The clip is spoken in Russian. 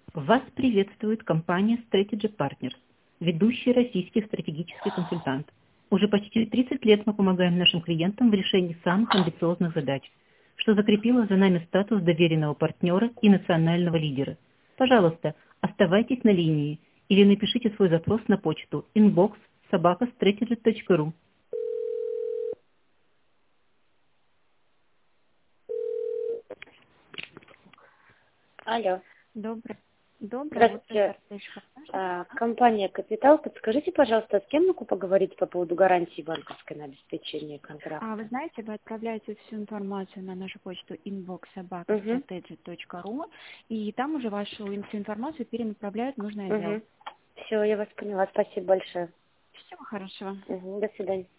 Вас приветствует компания Strategy Partners, ведущий российский стратегический консультант. Уже почти 30 лет мы помогаем нашим клиентам в решении самых амбициозных задач, что закрепило за нами статус доверенного партнера и национального лидера. Пожалуйста, оставайтесь на линии или напишите свой запрос на почту inbox@strategy.ru. Алло. Доброе утро, Здравствуйте. сердечко. Компания «Капитал». Подскажите, пожалуйста, с кем могу поговорить по поводу гарантии банковской на обеспечение контракта? Вы знаете, вы отправляете всю информацию на нашу почту Угу. inbox@strategy.ru, и там уже вашу всю информацию перенаправляют в нужный отдел. Угу. Все, я вас поняла. Спасибо большое. Всего хорошего. Угу. До свидания.